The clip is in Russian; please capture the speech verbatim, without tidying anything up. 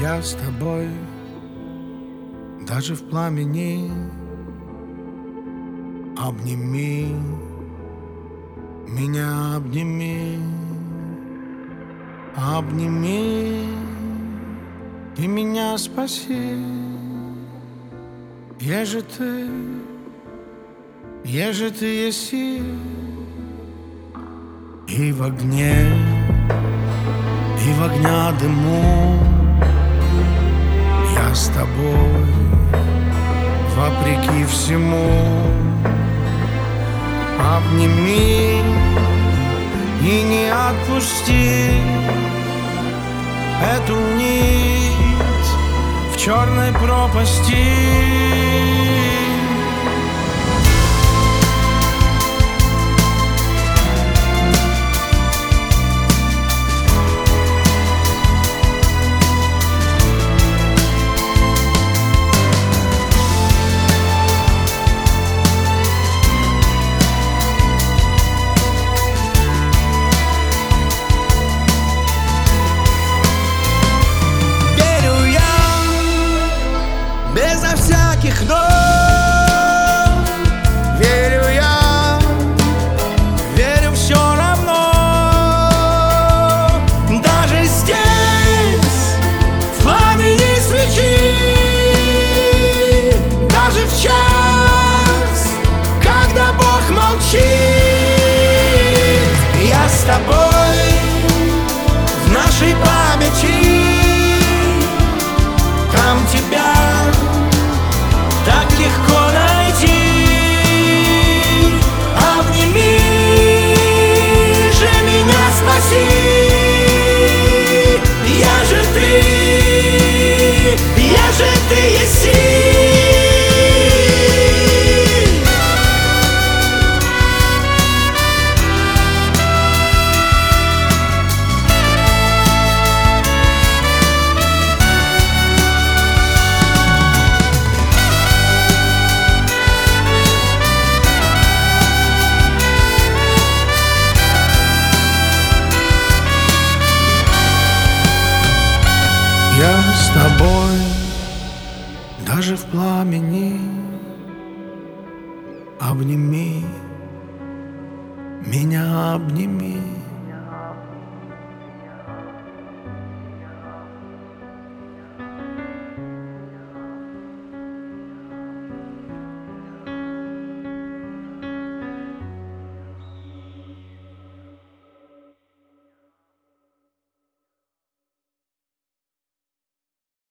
Я с тобой даже в пламени. Обними меня, обними, обними и меня спаси. Еже ты, еже ты еси, и в огне, и в огня дыму я с тобой вопреки всему. Обними и не отпусти эту нить в черной пропасти. Безо всяких «но» верю я, верю все равно. Даже здесь, в пламени свечи, даже в час, когда Бог молчит, я с тобой в нашей памяти. Там тебя так легко найти. Обними же меня, спаси. Я же ты, я же ты еси. Я с тобой даже в пламени. Обними меня, обними.